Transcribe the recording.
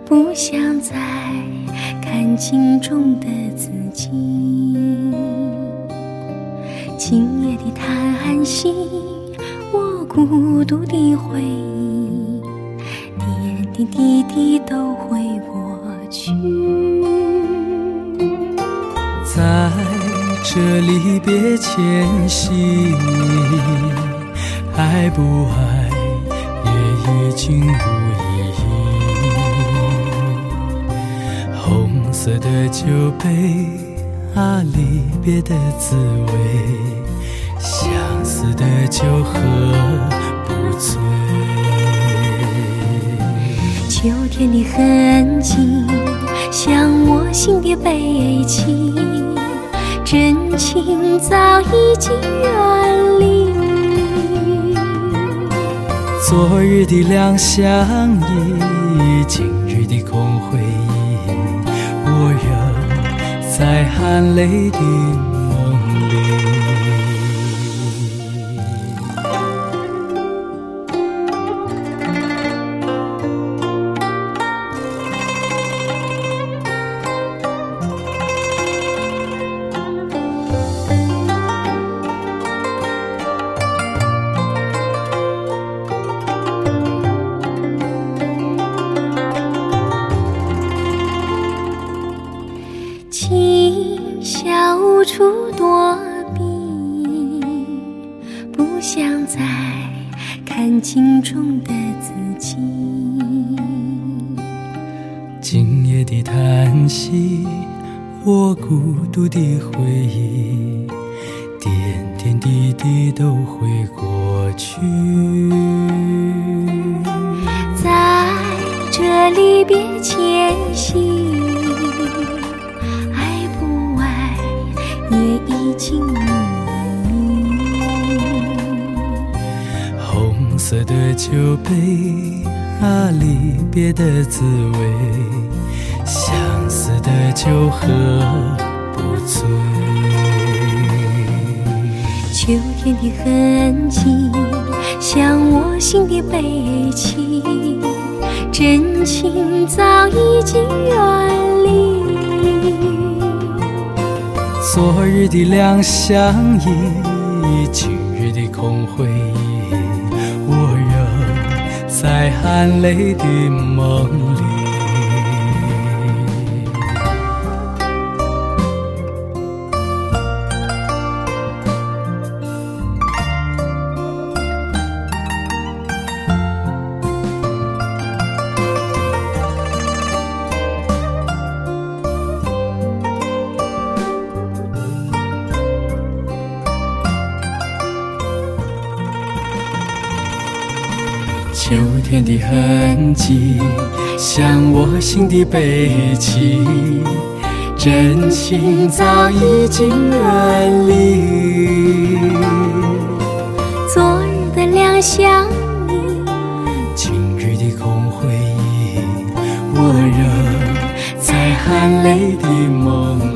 不想再看镜中的自己。今夜的叹息，我孤独的回忆，点点滴滴都会过去。 在这离别前夕，爱不爱也已经无意义。红色的酒杯啊，离别的滋味，相思的酒喝不醉。 秋天的痕迹像我心的悲戚，真情早已经远离。 昨日的两相依，今日的空回忆，我仍在含泪的梦里。 轻笑无处躲避，不想再看镜中的自己。 今夜的叹息，我孤独的回忆，点点滴滴都会过去。 在这离别前夕，也已经无意。 红色的酒杯啊，离别的滋味，相思的酒喝不醉。 秋天的痕迹像我心的悲戚，真情早已经远离。 昨日的两相依，今日的空回忆，我仍在含泪的梦里。秋天的痕迹像我心的悲戚，真情早已经远离。 昨日的两相依， 今日的空回忆，我仍在含泪的梦里。